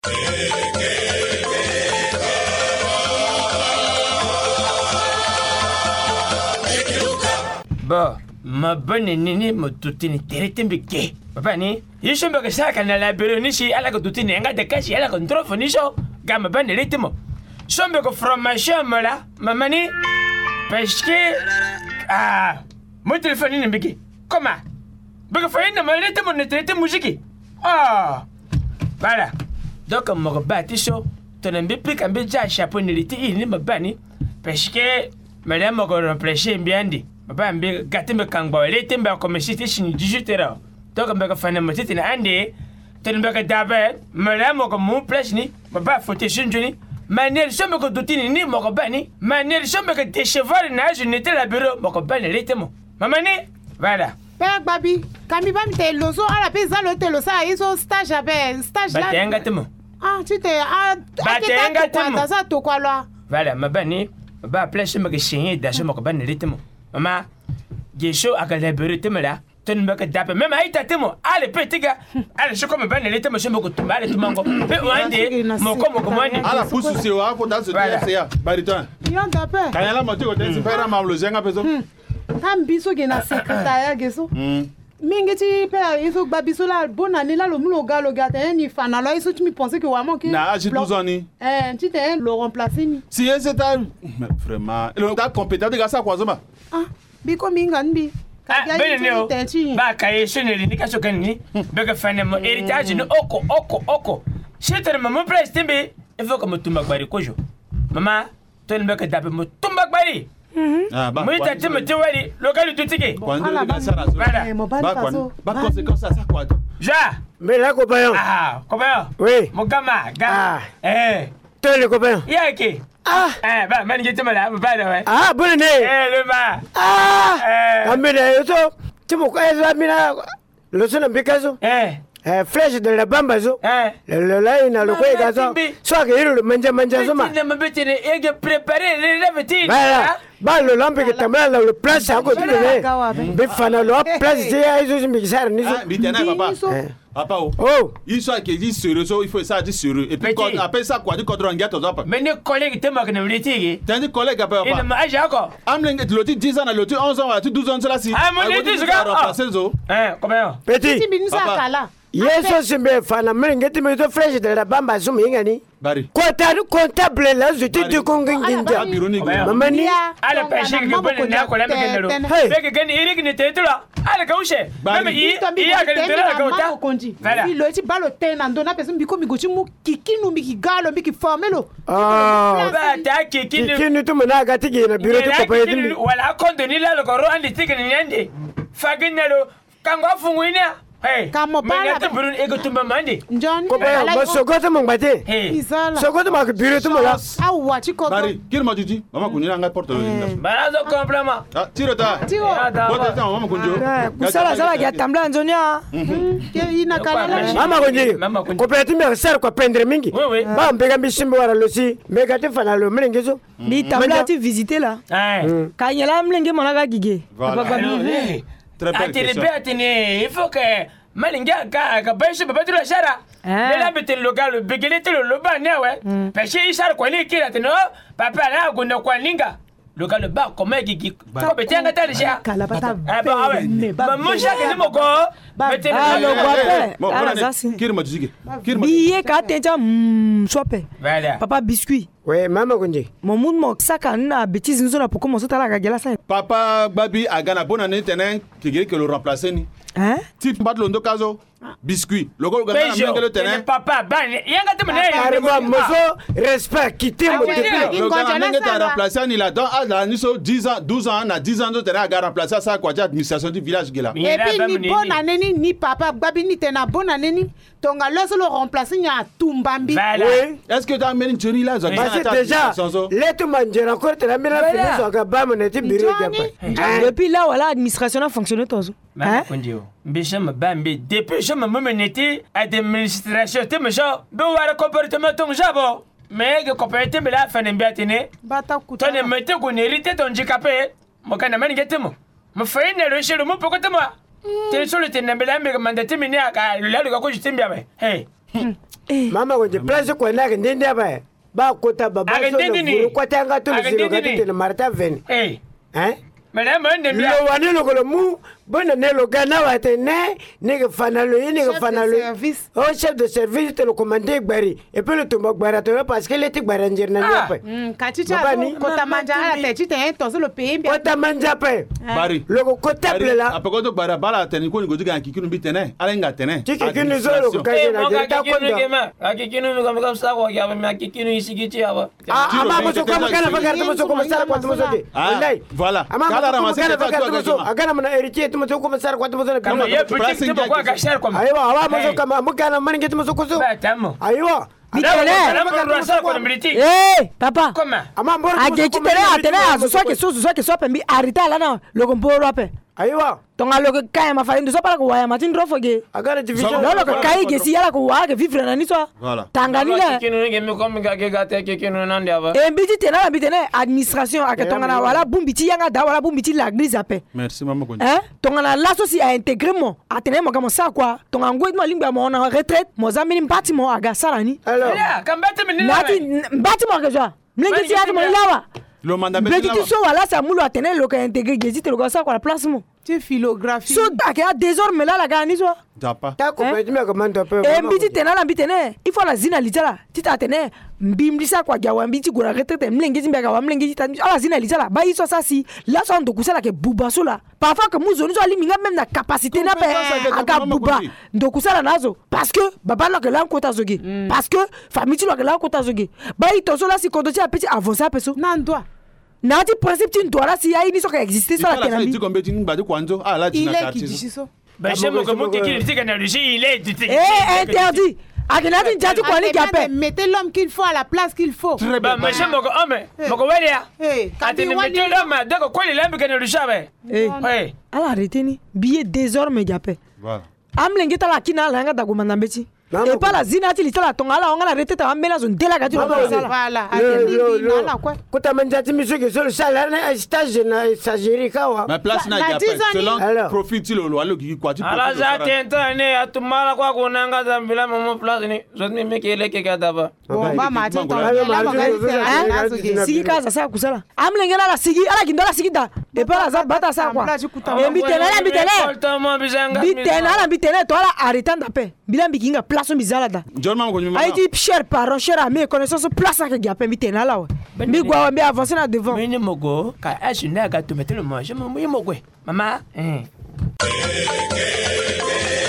Bon, ma bonne nini mo tutini teretembe ke. Papa ni, yisho mbe saka na la bero ni shi ala ko tutini nga de kashi ala ko ntrofo ni sho. Ga ma bonne ritmo. Sombe ko fromage mola, mama ni. Parce que mon téléphone ni mbiki. Comment? Bega fa ina ma ritmo ne trete musique. Voilà. Donc mo bati sho. Tonembe pika mbe ja chapeau ni liti ni mabani. Parce que madame mo ko remplacer mbiandi. Papa mbe gatembe kangba leti mbe ko mesiti shini 18h. Donc mbe ko fana motiti na ande. Tonembe ka dabe, madame mo ko mon place ni. Papa fote shinjuni. Manel sombe ko dutini ni mo ko bani. Manel sombe ko décheval na je n'étais la bureau mo ko bani leti mo. Mama ni. Voilà. Père Babi, quand il va me te loso à la pesa le te losa iso stage avec stage là. Batenga temo. Tu te batenga temo. Ça to quoi là? Voilà, ma bani. Ba place me ko shinye da mo ko bani leti mo. Mama, Gesho a la bureau temo là. Ton me ko dape même aita temo. Allez petit gars. Allez je comme bani leti mo shembo ko tumba le tumango. Pe wande mo ko mwani. Ala pusu se wa ko da se ya. Bariton. Yon dape. Kanyala mo tiko tensi pera ma lo zenga peso. Kambiso ke na secrétaire Geso. Mingeti père il faut babiso la bonne année là le mulo galo gata ni fana là il tu me pensais que vraiment que na agi 12 ans ni tu t'es le remplacer ni si c'est vraiment le gars compétent de ça quoi zoma biko minganbi benene ba kaye soneli ni kaso kanini bega fana mo héritage ni oko shetere mo place tembe il faut que mo tumba gbari kojo mama ton bega dabe mo tumba gbari moi t'as dit me tewali local du tiki quand ba conséquence ça quoi ja mais là copain copain oui mon gama toi le copain yake ba man gete mala ba da wai bonne le ba kamera yoto timo ko eza mina lo sona bikazo flèche de la bambazo le là ina lo ko gazo soit que il le manja zoma ne me betene et préparer les revêtis ba lo lampe que tamla le place à côté de be fana lo place je ay zo mi sar ni zo bitena papa il soit que dit sérieux il faut ça dit sérieux et puis quand appelle ça quoi dit contre un gâteau zapa mais ne collègue te mag ne vlitigi t'as collègue papa il me aja ko amleng et loti 10 ans loti 11 ans tu 12 ans cela si mon dit zo comment petit papa yeso simbe fana mengeti me to fresh de la bamba zo mingani bari comptable là je te dis qu'on gagne maman ni ala pêcher que bonne na ko la me no bege gani irig ni tetula ala kaushe même i ya gani tera la kauta voilà il ti balo tena ndona pesa mbiko migochi mu kikinu mikigalo mikifamelo ba ta kikinu to mena gati na bureau to ko payedi wala kondoni la ko ro andi tigini nyande faginalo kango funguina kamo bala te burun ego tumba mandi John ko ba sogoto mongate sogoto ma bureau to mola awa chiko bari kirma jiji mama kunyira nga porto barazo complètement tiro bota mama kunjo kusala ya tambla nzonia ina kala mama kunji ko peti me ser ko prendre mingi ba mbega mishimbo wala losi mega te fana lo mlengezo ni tambla tu visiter là kanyala mlenge mona ga gige très belle question il faut que malinga ka baisha babatu la shara la bete local begelete lo ba newe parce que ishar ko ni kila teno papa la gunda kwa linga local ba ko megi ko betanga talisha kala bata maman shaka ni moko bete lo guape kirma jiji biye ka tenja sope papa biscuit ouais mama kunji mon mo saka na bêtise nous on a pourquoi mon sota la gagela ça papa babi a gana bonne année tenen que le remplacer ni ti bat londo kazo biscuit logo gana na le terrain papa ban yanga te mena carrément mozo respect quitter mon depuis le gana na remplacer ni là dans la ni so 10 ans 12 ans na 10 ans de terrain a remplacer ça quoi administration du village gela et puis ni bonne année ni papa babi ni tena bonne année ni tonga laisse le remplacer nya tumbambi oui est-ce que tu as mené jury là déjà let manger encore te la mena fini so ga ba mon eti biro depuis là voilà administration a fonctionné tozo Bisham Bambi, depuis je me menais à l'administration, tu me genre, voir le comportement ton jabo. Mais le comportement de la fin de biatine, tu ne me te connais ton handicapé, mon canaman get-moi. Me fait une recherche le mot pour que moi. Tu es sur le ténèbre, mais mandate miné à la logo du Timbiabe. Hey, mama konje place ko na ke ndende ba kota baba so no ko tanga to zero ga tete marta ven madame lo wani lo ko mu bona ne lo gana wa tene ne ke fanalo ne ke fanalo o chef de service te lo commander gbari et puis le tombo gbara to parce que le ti gbara njir na nyape kachicha ko tamanja ala te chite to so le pays ko tamanja pe bari lo ko table la apoko to gbara bala tene ko ni go diga kikinu bi tene ala nga tene kikinu zo lo ko kaje na ta ko ndo kikinu mi ko sa ko ya me kikinu isigiti aba ama mo so ko kana bagara to so ko sara ko to so de wallahi voilà kala rama se ta agana mana héritier to so ko sara ko to so kama ye petit to ko ga share ko aiwa awa mo so kama mo kana man ngi to so ko so aiwa papa agekitele atene azosoke sopembi arita lana lokompolo ape aiwa tonga loke kaya mafarindo so para kuwaya matin rofoge agara division lolo ko kai gesi yala ko wa ke vivre na niso tanganile kinu nge mi ko mi ga ke gate ke kinu nande aba mbiti tena bitene administration akatonga na wala bumbiti yanga da wala bumbiti la église ape merci maman ko tonga na la soci a intégré mo atene mo kama sa kwa tonga ngwe mo lingba mo na retraite mo zamini mbati mo aga sarani alors kambate mi ni mbati mo ke jo mlingi ti mo lawa le mandat mbiti ti so wala sa mulu atene lo ka intégré gesi te lo ka sa kwa la place mo tu philographie so akea désormais là la gani so japa ta ko pe me ko mando pe mbiti tena la mbitene il faut la zina litala tita tene mbimlisa kwa jawa mbiti gura retraite mlengezi mbeka wa mlengezi ta ala zina litala ba iso ça si là so ndo kusala ke buba so la parfois que muzo nizo ali minga même na capacité na pe aga buba ndo kusala nazo parce que baba la que la kota zogi parce que famille la que la kota zogi ba ito so la si kodo ti a petit avancer peso nan doit nati principe tu dois là si ya ini so ka exister so la tenambi il est qui dit ça ben chez moi comme qui dit que na il est interdit akinati njati kwa ni gape mettez l'homme qu'il faut à la place qu'il faut très bien mais chez moi moko welia atini mettez l'homme donc quoi il aime que na rusha be ala reteni billet désormais gape voilà amlenge tala kina la nga dagumana mbeti et pas la zina ti litala tonga la ngala retete amela zo ndela gati voilà atini quoi kota manjati misuki sur salaire na stage na sagiri kawa ma place na gape selon profit lo alo ki kwa ti ala za tenta ne atumala kwa kunanga zambila momo place ni zo ni mekele ke gadaba ba ma ti to sigi kaza sa kusala amlenge la sigi ala kindola sigi da et pas la za bata sa kwa bitene to ala aritanda pe bilambi kinga place bizala da aïti cher parent cher ami connaissance place à gape bitena la wa mi gwa mi avancer na devant mini mogo ka ashina ga to mettre le manger mo mogo mama